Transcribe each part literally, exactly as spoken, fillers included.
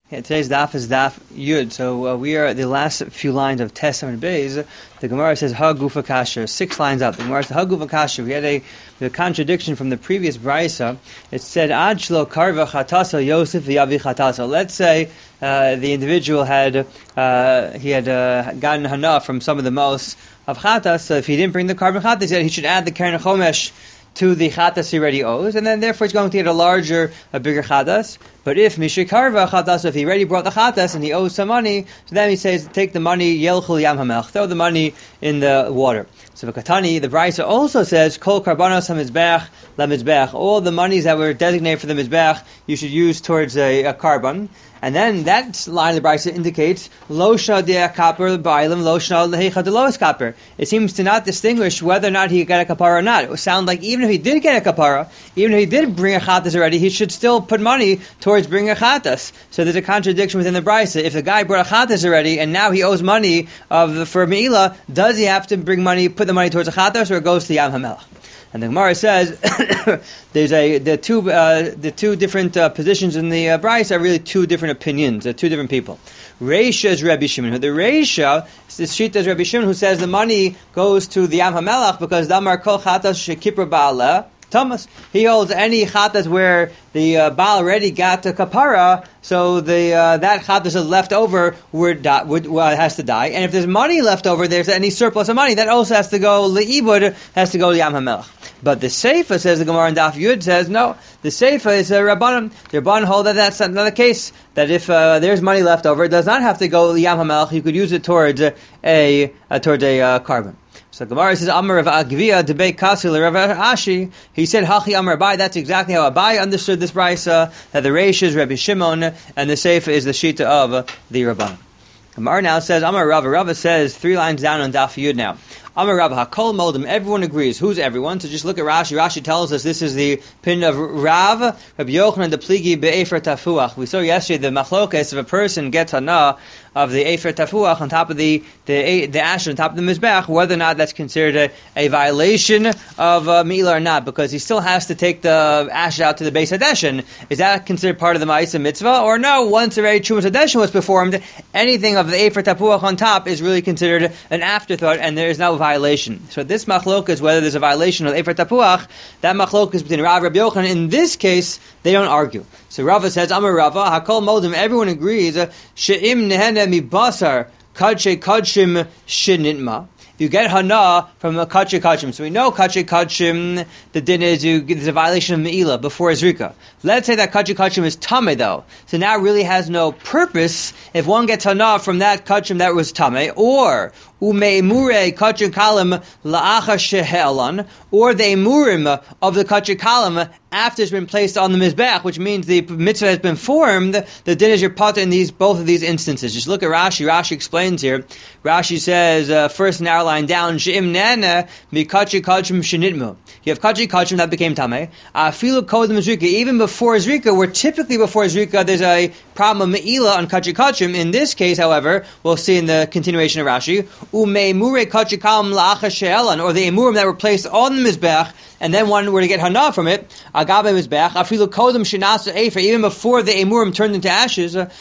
Yeah, today's daf is daf yud. So uh, we are at the last few lines of Tes Amud Beis. The Gemara says Ha Gufa Kasher. Six lines up. The Gemara says Ha Gufa Kasher. We had a, a contradiction from the previous brisa. It said Ad Shlo Karva Chatasa Yosef V'Yavi Chatasa. Let's say uh, the individual had uh, he had uh, gotten hana from some of the most of chatas. So if he didn't bring the carbon chatas, he said he should add the keren chomesh to the chatas he already owes, and then therefore he's going to get a larger, a bigger chatas. But if mishikarva chatas, if he already brought the chatas and he owes some money, so then he says, take the money, yelchul yam hamelch, throw the money in the water. So V'katani, the Brisa also says, kol karbanos hamizbech lamizbech, all the monies that were designated for the mizbech, you should use towards a, a carbon. And then that line of the Brisa indicates lo shna de'ah kapar ba'alim lo shna lehecha de'lois kapar. It seems to not distinguish whether or not he got a kapara or not. It would sound like even if he did get a kapara, even if he did bring a chatas already, he should still put money towards bringing a chatas. So there's a contradiction within the Brisa. If the guy brought a chatas already and now he owes money of for meila, does he have to bring money, put the money towards a chatas, or it goes to Yam HaMelech? And the Gemara says there's a the two uh, the two different uh, positions in the uh, Brisa are really two different opinions, uh, two different people. Reisha is Rabbi Shimon. The Reisha is Shita is Rabbi Shimon, who says the money goes to the Yam HaMelech because Damar Kol Chatas Shekipra Ba'ala Thomas. He holds any chatas where the uh, Baal already got a kapara, so the uh, that chatas is left over would, die, would well, has to die. And if there's money left over, there's any surplus of money that also has to go leibud, has to go to Yam HaMelech. But the Seifa, says the Gemara in Daf Yud, says no. The Seifa is a Rabbanim. The Rabbanim hold that that's another case, that if uh, there's money left over, it does not have to go to Yam HaMelech. You could use it towards a, a uh, towards a uh, carbon. So Gemara says, Amar Rav Agvia debate Kasil Rav Ashi. He said, Hachi Amar Abai. That's exactly how Abai understood this brisa, that the Reish is Rabbi Shimon and the Seifa is the Shita of the Rabbanim. Gemara now says, Amar Rava. Rava says three lines down on Daf Yud now. Amar Rava Hakol Modim. Everyone agrees. Who's everyone? So just look at Rashi. Rashi tells us this is the opinion of Rav, Rabbi Yochanan the Pligi be'efer tafuach. We saw yesterday the machlokas if a person gets hana of the efer tafuach on top of the the the ash on top of the mizbech, whether or not that's considered a, a violation of uh, milah or not, because he still has to take the ash out to the base hadeshin. Is that considered part of the ma'isa mitzvah, or no? Once already chumas hadeshin was performed, anything of the efer tafuach on top is really considered an afterthought, and there is no violation. So this machlok is whether there's a violation of efer tapuach. That machlok is between Rav and Rabbi Yochanan. In this case, they don't argue. So Rava says, Amar Rava, Hakol Modim, everyone agrees, She'im nehene mi basar, kadshe kadshim shenitma. You get hana from a kadshe kadshim. So we know kadshe kadshim, the din is you, there's a violation of me'ilah before Zrika. Let's say that kadshe kadshim is tameh though. So now it really has no purpose if one gets hana from that kadshim that was tameh, or umeimure kachir kalim la'acha shehe'alan, or the emurim of the kachir kalim after it's been placed on the mizbech, which means the mitzvah has been formed. The din is your potter in these both of these instances. Just look at Rashi. Rashi explains here. Rashi says uh, first narrow line down, she'im nana mi kachir kachim shenitmu. You have kachir kachim that became tameh. Afilu kodem zrika, even before zrika, where typically before zrika there's a problem of me'ilah on kachir kachim. In this case, however, we'll see in the continuation of Rashi, umeimure kachir kalim la'acha she'elan, or the emurim that were placed on the mizbech, and then one were to get hana from it, agabe mizbech, afilu kodem shenasa efer, even before the emurim turned into ashes, um,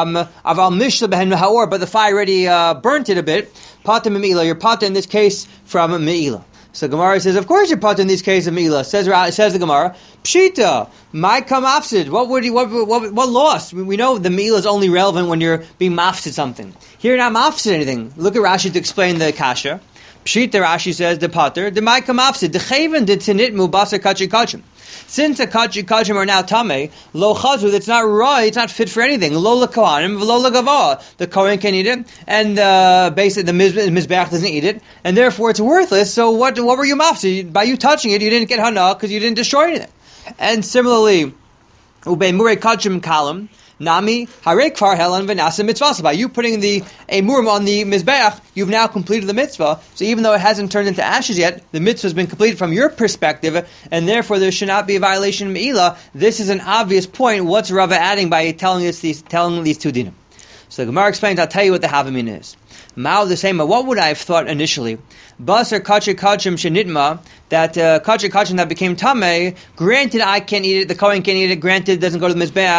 aval mishla behen ha'or, but the fire already uh, burnt it a bit, pater me'ilah, you're pater in this case from me'ilah. So Gemara says, of course you're pater in this case of me'ilah. Says says the Gemara, pshita, my kam afsid. What would you, what, what, what loss? We know the me'ilah is only relevant when you're being mafsid something. Here you're not mafsid anything. Look at Rashi to explain the kasha. Pshita, Rashi says, the pater, the my kam afsid, the chaven did tinit mu basar kachir kachim. Since the kachir kachim are now tameh, lo chazud, it's not right, it's not fit for anything. Lo la kohanim, lo la gavah. The kohen can eat it, and uh, basically the miz- mizbeach doesn't eat it, and therefore it's worthless. So what what were you mafsid? By you touching it, you didn't get hana because you didn't destroy anything. And similarly, ubei murei kachim kalam, Nami harek far helan v'nasa mitzvah. By you putting the emurim on the mizbeach, you've now completed the mitzvah. So even though it hasn't turned into ashes yet, the mitzvah has been completed from your perspective, and therefore there should not be a violation of me'ilah. This is an obvious point. What's Rava adding by telling us these telling these two dinim? So the Gemara explains. I'll tell you what the havamin is. Mao the same. What would I have thought initially? Basar kachir kachim shenitma, that uh, kachir kachim that became tameh. Granted, I can't eat it. The kohen can't eat it. Granted, it doesn't go to the mizbeach.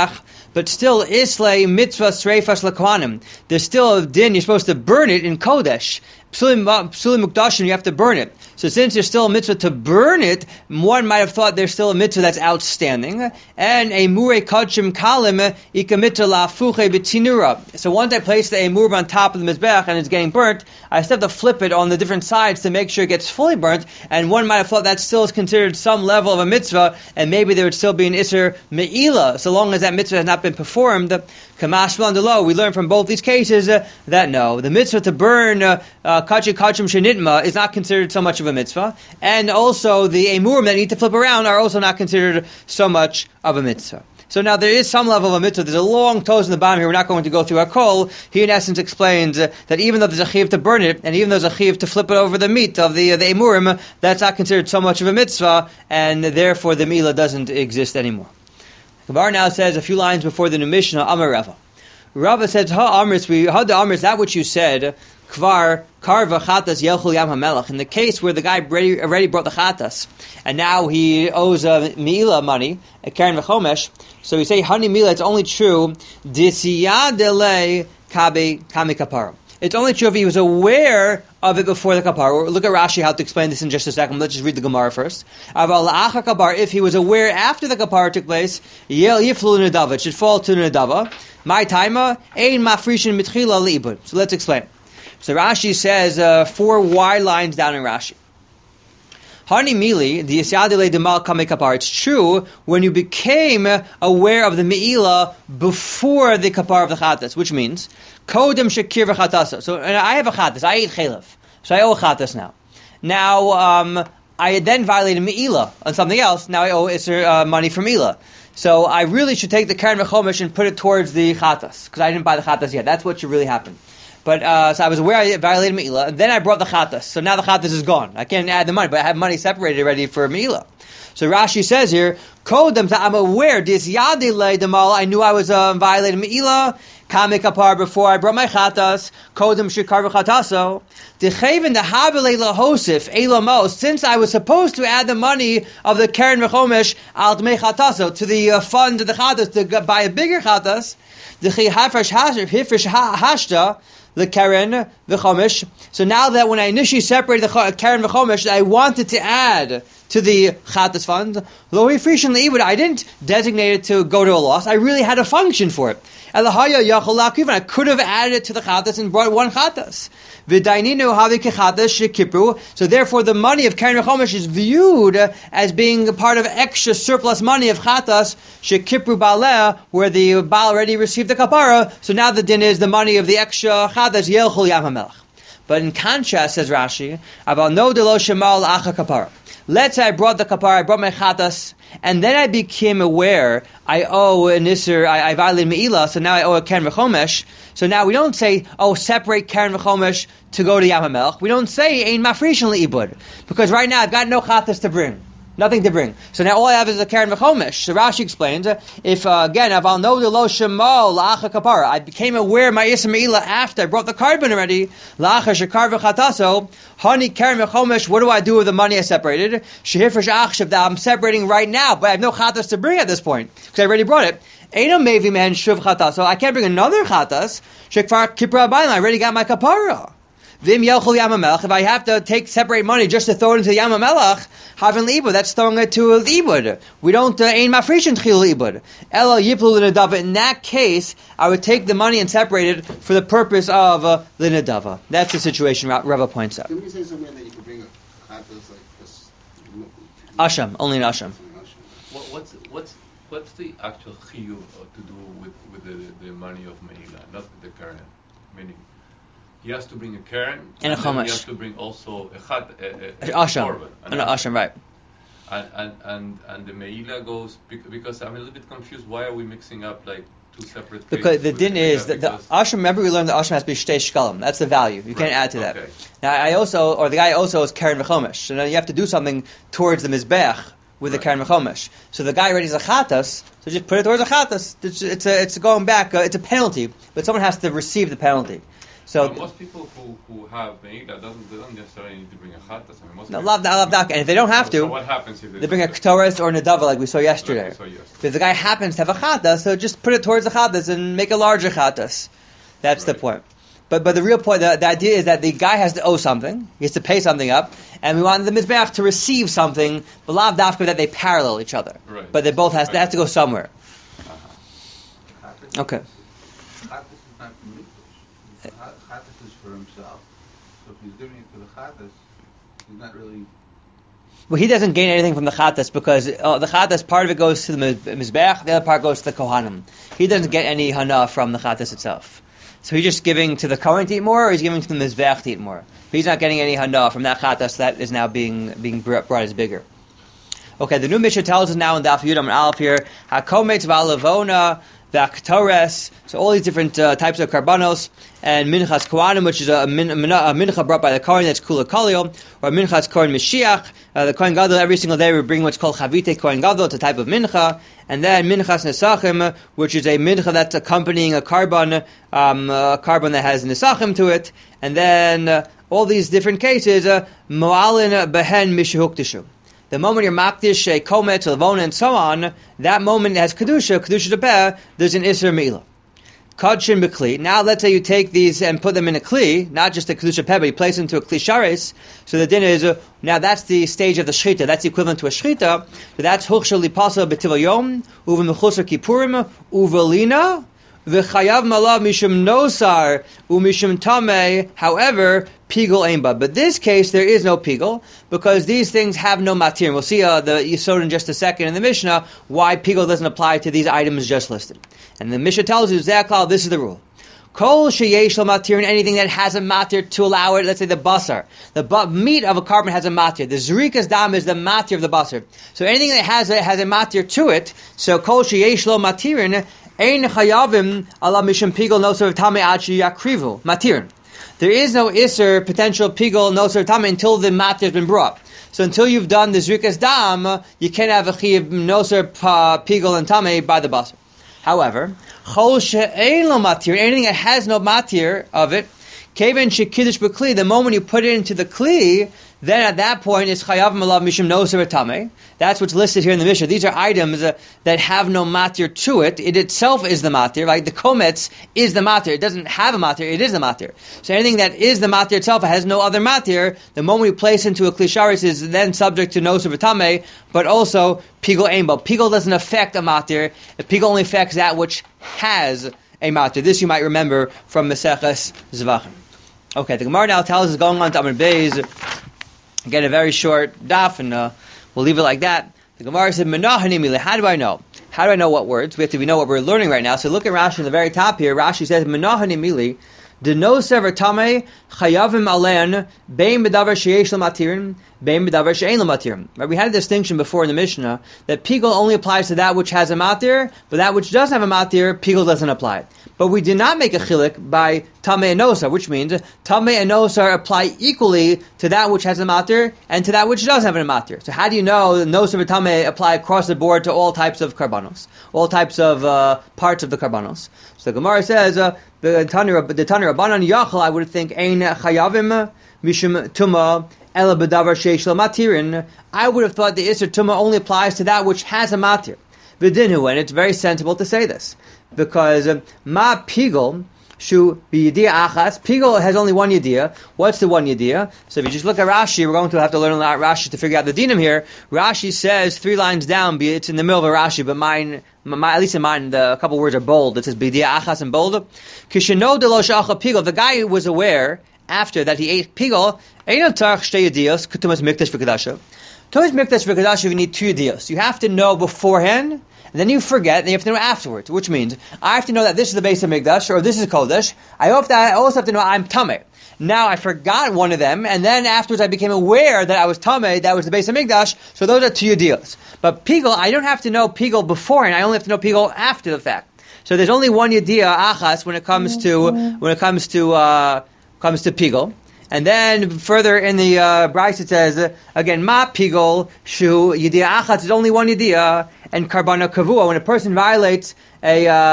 but still islay mitzvah sreifas lakohanim. There's still a din. You're supposed to burn it in kodesh. Psulim mukdashim, you have to burn it. So since there's still a mitzvah to burn it, one might have thought there's still a mitzvah that's outstanding. And a mure kachim kalim ika mitzvah lafuche b'tinura. So once I place the emur on top of the mizbech and it's getting burnt, I still have to flip it on the different sides to make sure it gets fully burnt. And one might have thought that still is considered some level of a mitzvah, and maybe there would still be an iser me'ila, so long as that mitzvah has not been performed. Kamash Blandalo, we learn from both these cases uh, that no, the mitzvah to burn uh, uh, Kachi Kachim Shenitma is not considered so much of a mitzvah, and also the emurim that need to flip around are also not considered so much of a mitzvah. So now there is some level of a mitzvah. There's a long toes in the bottom here. We're not going to go through our kol. He in essence explains uh, that even though there's a chiv to burn it, and even though there's a chiv to flip it over the meat of the uh, the emurim, that's not considered so much of a mitzvah, and therefore the milah doesn't exist anymore. Gemara now says a few lines before the new Mishnah, Amar Rava. Rava says, Ha Amris, we ha the Amris, that which you said, Kvar Karva Chatas Yelchul Yam HaMelech. In the case where the guy already, already brought the Chatas, and now he owes a Mi'ila money, a Karen V'chomesh, so we say, Hani Mi'ila, it's only true, Disiyadele Kabe Kame Kapara. It's only true if he was aware of it before the kapar. Look at Rashi how to explain this in just a second. Let's just read the Gemara first. If he was aware after the kapar took place, it should fall to Nedava. My timer, ein mafrishin mitchila liibud. So let's explain. So Rashi says uh, four wide lines down in Rashi. Hani mili, the Yisyadile Demal Kame Kapar. It's true when you became aware of the Me'ila before the Kapar of the Chatas, which means Kodem Shakir v'Chatasa. So I have a Chatas, I ate Chelev, so I owe a Chatas now. Now, um, I then violated Me'ila on something else, now I owe Isser uh, money for Me'ila. So I really should take the Karen V'chomesh and put it towards the Chatas, because I didn't buy the Chatas yet. That's what should really happen. But uh, so I was aware I violated Me'ila, and then I brought the Chatas. So now the Chatas is gone. I can't add the money, but I have money separated already for Me'ila. So Rashi says here, Kodem, I'm aware, this Yadile Demal, I knew I was uh, violating Me'ila, Kame Kapar, before I brought my Chatas, Kodem Shikar V'Chataso, Decheven the Havile Lahosif, Elamo, since I was supposed to add the money of the Karen V'chomesh, Al Dmei Chataso, to the uh, fund of the Chatas, to buy a bigger Chatas, Dechi Hafresh Hashta, the Karen V'chomesh. So now that when I initially separated the Karen V'chomesh, I wanted to add to the Chatas fund, Lo Hifrishin Le'ibud, I didn't designate it to go to a loss. I really had a function for it. Elahaya Yachol Lakiv, I could have added it to the Chatas and brought one Chatas. V'daininu Havi Kechatas Shekipru. So therefore, the money of Karen V'chomesh is viewed as being a part of extra surplus money of Chatas Shekipru Baaleh, where the Baal already received the kapara. So now the din is the money of the extra Chatas Yelchul Yam HaMelech. But in contrast, says Rashi, Aval no delo shemal acha kapara. Let's say I brought the kapara, I brought my chatas, and then I became aware I owe an isser, I, I violated me'ila, so now I owe a karen v'chomesh. So now we don't say, oh, separate karen v'chomesh to go to Yam HaMelech. We don't say ein mafrishin le'ibud, because right now I've got no chatas to bring. Nothing to bring. So now all I have is a Karen V'chomesh. So Rashi explains, if, uh, again, if I'll know the lo shemal la'acha kapara, I became aware of my Yisra Me'ila after I brought the carbon already, la'acha shekar v'chataso, hani Karen V'chomesh, what do I do with the money I separated? Shehifresh achshav, that I'm separating right now, but I have no chatas to bring at this point, because I already brought it. Eino mevi man shuv chatas, so I can't bring another chatas, shekfar kipra abayim, I already got my kapara. Vim Yelchul Yam HaMelech, if I have to take separate money just to throw it into Yam HaMelech, having l'ibud, that's throwing it to l'ibud. We don't, ein mafrishin tchil l'ibud. Elo yiplu l'nedava. In that case, I would take the money and separate it for the purpose of uh, l'nedava. That's the situation Rava points out. Can we say somewhere that you could bring a chatas like this? Asham, only an asham. What, what's, what's, what's the actual chiyuv to do with, with the, the money of Meila, not the current? Meaning, he has to bring a Karen, and, and a Chumash. He has to bring also a Chat, a, a, a Asham. Korban, An Asham, right. And, and, and, and the Meila goes, because I'm a little bit confused, why are we mixing up like two separate Because the din is, that the Asham, remember we learned the Asham has to be Shtei Shkalim. That's the value. You right. can't add to that. Okay. Now I also, or the guy also is Karen V'chomesh. So now you have to do something towards the Mizbech with right. the Karen V'chomesh. So the guy already has a Chatas, so just put it towards a Chatas. It's, it's, a, it's going back, uh, it's a penalty, but someone has to receive the penalty. So But most people who, who have Meila doesn't they don't necessarily need to bring a Chattas. I mean, most no, people- love love dak. And if they don't have So- to, So what happens if they, they bring a don't? Ktoris or Nadava like we saw yesterday. Like we saw yesterday. If the guy happens to have a Chattas, so just put it towards the Chattas and make a larger Chattas. That's the Right. point. But but the real point, the, the idea is that the guy has to owe something. He has to pay something up, and we want the Mizbeach to receive something, but lav dafka that they parallel each other. Right. But they both has they have to go somewhere. Chattas- Okay. Chattas is not for Mikdash. Chattas is for himself. So if he's giving it to the Chattas, he's not really. Well, he doesn't gain anything from the Chattas because uh, the Chattas, part of it goes to the Miz- Mizbeach, the other part goes to the Kohanim. He doesn't get any hana from the Chattas itself. So he's just giving to the Kohen to eat more, or he's giving to the Mizbeach to eat more. He's not getting any hana from that Chattas that is now being being brought as bigger. Okay, the new Mishnah tells us now in Daf Yud Amud Aleph here, Hakometz v'alavona v'aktores, so all these different uh, types of karbanos, and minchas kohanim, which is a, min, a mincha brought by the kohen, that's kula kalio, or minchas kohen Mashiach, uh, the kohen gadol every single day we bring what's called chavite kohen gadol, it's a type of mincha, and then minchas nesachim, which is a mincha that's accompanying a carbon, um, a carbon that has nesachim to it, and then uh, all these different cases, uh, mo'alin behen mishahuktishu. The moment you're makdish, a komet, a levona, and so on, that moment has kedusha, kedusha debeh, there's an isser meila. Kadshin bekli. Now let's say you take these and put them in a kli, not just a kedusha peh, but you place them into a kli sharis. So the din is, uh, now that's the stage of the shchita, that's the equivalent to a shchita. So that's huchshel lipasa b'tiv yom, uva mechusar kippurim, uva lina, v'chayav malav mishum nosar, umishum tameh, however, pigel ainba. But this case, there is no pigel, because these things have no matir. And we'll see uh, the Yisod in just a second in the Mishnah, why pigel doesn't apply to these items just listed. And the Mishnah tells you, Zeklal, this is the rule. Kol sheyesh lo matir, and anything that has a matir to allow it, let's say the basar. The bu- meat of a carbon has a matir. The zrikas dam is the matir of the basar. So anything that has a, has a matir to it, so kol sheyesh lo matirin, ein chayavim ala mishum pigel nosar tamei ad sheyakrivu. Matirin. There is no iser potential pigel nosar tamei until the matir has been brought. So until you've done the zrikas dam, you can't have a chiyav nosar pigel and tamei by the basar. However, chol she'ein lo matir, anything that has no matir of it, keven shekiddush b'kli, the moment you put it into the kli, then at that point it's chayav malav mishum nosar tamei. That's what's listed here in the Mishnah. These are items uh, that have no matir to it. It itself is the matir. Like the kometz is the matir. It doesn't have a matir. It is the matir. So anything that is the matir itself has no other matir. The moment you place into a klisharis is then subject to nosar tamei, but also pigel ainbo. Pigel doesn't affect a matir. Pigel only affects that which has a matir. This you might remember from Maseches Zvachim. Okay, the Gemara now tells us going on to Amud Beis. Again, a very short daf, and uh, we'll leave it like that. The Gemara said, "Menahani mili." How do I know? How do I know what words? We have to we know what we're learning right now. So look at Rashi in the very top here. Rashi says, "Menahani mili." De no sever tamei chayavim alen bein bedavar sheyesh lematirin bein bedavar she'ein lematirin. Right? We had a distinction before in the Mishnah that pigel only applies to that which has a matir, but that which doesn't have a matir, pigel doesn't apply. But we did not make a chilik by tamei and nosar, which means tamei and nosar apply equally to that which has a matir and to that which doesn't have a matir. So how do you know that nosar and tamei apply across the board to all types of karbanos, all types of uh, parts of the karbanos? So the Gemara says, uh, the Tanir the Tanir Rabbanan Yachal, I would think, ein chayavim mishum tuma ela bedavar sheish lo matirin. I would have thought the Isser Tuma only applies to that which has a matir. V'dinhu, and it's very sensible to say this, because uh, ma pigel shu b'yediyah achas. Pigel has only one yediyah. What's the one yediyah? So if you just look at Rashi, we're going to have to learn a lot of Rashi to figure out the dinim here. Rashi says three lines down, it's in the middle of a Rashi, but mine, my, at least in mine, the, a couple words are bold. It says b'yediyah achas and bold. Kisheno delo shacha pigel. The guy who was aware after that he ate pigel, eino tarach shtei yediyos ketumas mikdash v'kedasha. Tumas mikdash v'kedasha, you need two yediyos. You have to know beforehand, and then you forget, and you have to know afterwards, which means I have to know that this is the base of Mikdash, or this is Kodesh. I hope that I also have to know I'm Tameh. Now I forgot one of them, and then afterwards I became aware that I was Tameh, that was the base of Mikdash, so those are two deals. But Pigel, I don't have to know Pigel beforehand, I only have to know Pigel after the fact. So there's only one Yediyah, Achas, when it comes to, when it comes to, uh, comes to Pigel. And then further in the uh, Bryce it says, uh, again, ma pigol shu yediyah achatz is only one yediyah, and karbana kavua, when a person violates a uh,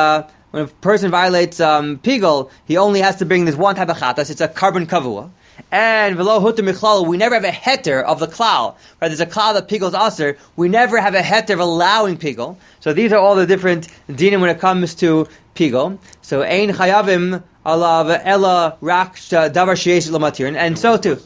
when a person violates um, pigel, he only has to bring this one type of chatas. It's a carbon kavua. And v'lo huter michlalo, we never have a heter of the klal. Right? There's a klal that pigel is aser. We never have a heter of allowing pigel. So these are all the different dinim when it comes to pigel. So ein chayavim alav ella rak davar sheyesh lamatir. And so too.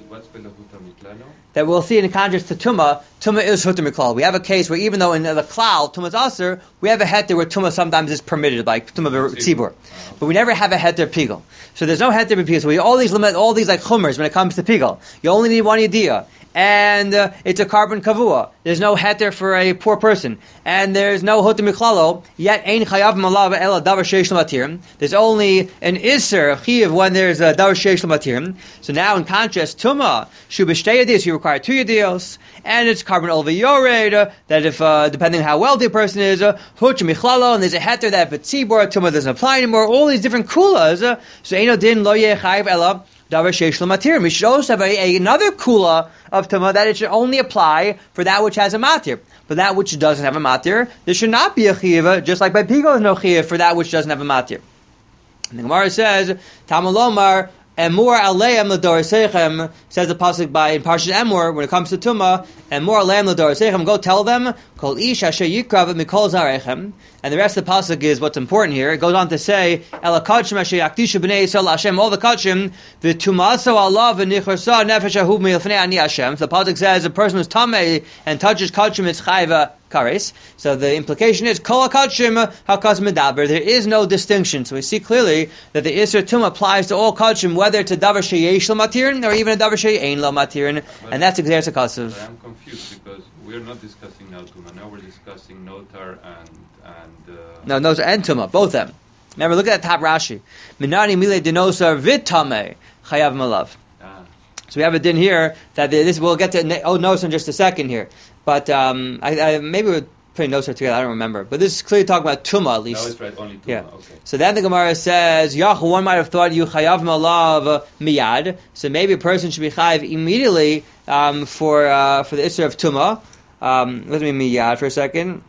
That we'll see in contrast to Tumah, Tumah is Hutter Miklal. We have a case where even though in the Klal, Tumah is Aser, we have a heter where Tumah sometimes is permitted, like Tumah Tzibur. But we never have a heter Pigel. So there's no heter Pigel. So we all these limit, all these like chumers when it comes to Pigel. You only need one idea. And uh, it's a carbon kavua. There's no heter for a poor person. And there's no Hutter Miklalo, yet ein chayav malav ela davar sheish lamatir. There's only an iser, chiv, when there's a davar sheish lamatir. So now in contrast, Tumah, shu b'shtei yadiyos, you require two yadiyos, and it's carbon olva yored, uh, that if, uh, depending on how wealthy a person is, uh, huch michlalo, and there's a heter that if it's tzibor, Tumah doesn't apply anymore, all these different kulas, uh, so eino din lo yeh chayav ela davar sheish lamatir. We should also have a, a, another kula of Tumah that it should only apply for that which has a matir. For that which doesn't have a matir, there should not be a chiyuv, just like by pigel there's no chiyuv for that which doesn't have a matir. And the Gemara says, Tamalomar, Emor aleim l'dorisechem, says the pasuk by in Parshat Emor when it comes to Tumah, Emor aleim l'dorisechem, go tell them, Kol ish asher yikrav mikol zarechem. And the rest of the pasuk is what's important here. It goes on to say, Ela kachim asher yakdishu b'nei Yisrael Hashem, all the kachim, v'tumaso Allah v'nicharsa nefesh ahu milfnei ani Hashem. So the pasuk says a person who's tamei and touches kachim is chayva kares. So the implication is kol kachim hakas medaber. There is no distinction. So we see clearly that the Isser Tumah applies to all kachim, whether it's a davar sheyesh l'matirin or even a davar sheyein l'matirin, and that's exersa kasav. I'm confused because we're not discussing now Tumah. Now we're discussing notar and and. Uh, no, notar and Tumah, both of them. Remember, look at that top Rashi. Minani mile dinosar vitame chayav malav. ah. So we have a din here that this we'll get to oh notes in just a second here, but um, I, I maybe we're putting notes together. I don't remember, but this is clearly talking about Tumah at least. No, it's right, only Tumah. Yeah. Okay. So then the Gemara says, Yach, one might have thought you chayav malav miyad. So maybe a person should be chayav immediately um, for uh, for the issue of Tumah. Um, let me miyad for a second.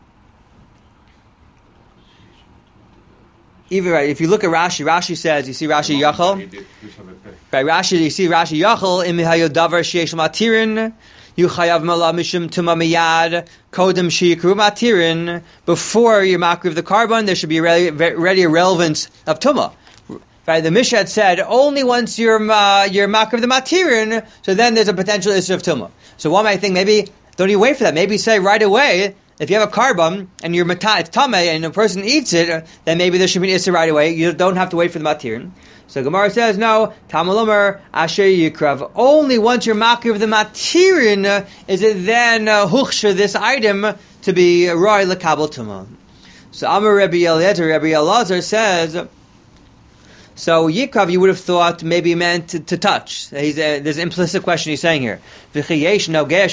Even right, if you look at Rashi, Rashi says, you see Rashi Yachol? Right, Rashi, you see Rashi Yachol, im hayodavar sheyesh matirin, you chayav mala mishum tumah miyad, kodem sheyikru matirin, before you're makriv the carbon, there should be already, already a relevance of tumah. Right, the Mishnah said, only once you're, uh, you're makriv the matirin, so then there's a potential issue of tumah. So one might think, maybe, don't you wait for that, maybe say right away, if you have a carbon and you're mata, it's tameh, and a person eats it, then maybe there should be an issur right away. You don't have to wait for the matirin. So Gemara says, no, Tamalomer Asher Yikrav. Only once you're makir of the matirin is it then uh, huchsha this item to be roy lekabel tumah. So Amar Rabbi Eliezer, Rabbi Elazar says, so Yikrav, you would have thought maybe meant to, to touch. He's, uh, there's an implicit question he's saying here. He says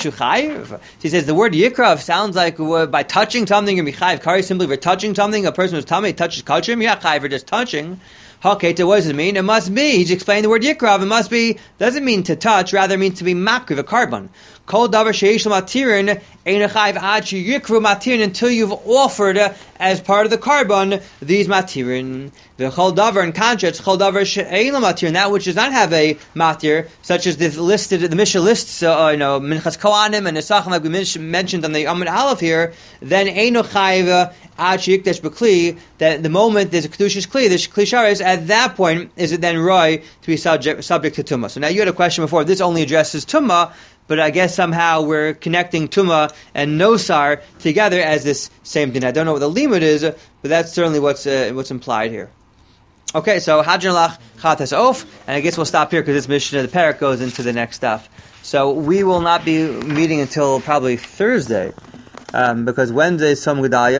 the word Yikrav sounds like uh, by touching something, you're chayiv. Kari simply for touching something, a person who's tummy touches kachim, you're not chayiv for just touching. Okay, so what does it mean? It must be, he's explaining the word Yikrav, it must be, doesn't mean to touch, rather it means to be makriv, a carbon. Kol davar sheish matirin ein chayiv ad sheyikru matirin, until you've offered uh, as part of the carbon these matirin. The chol davar in contrast, chol davar she'ein matirin, that which does not have a matir, such as the listed, the Mishnah lists, uh, you know, minchas kohanim and nesachim, like we mentioned on the Amud Aleph here. Then eino chayiv ad sheyikdash b'kli, that the moment there's a kedushas kli, there's kli sharis, at that point is it then roy to be subject subject to tumah. So now you had a question before. This only addresses tumah. But I guess somehow we're connecting Tumah and Nosar together as this same thing. I don't know what the limud is, but that's certainly what's uh, what's implied here. Okay, so Hadran Lach Chatas Of, and I guess we'll stop here because this Mishnah, the parak, goes into the next stuff. So we will not be meeting until probably Thursday, um, because Wednesday is Som Gedalia.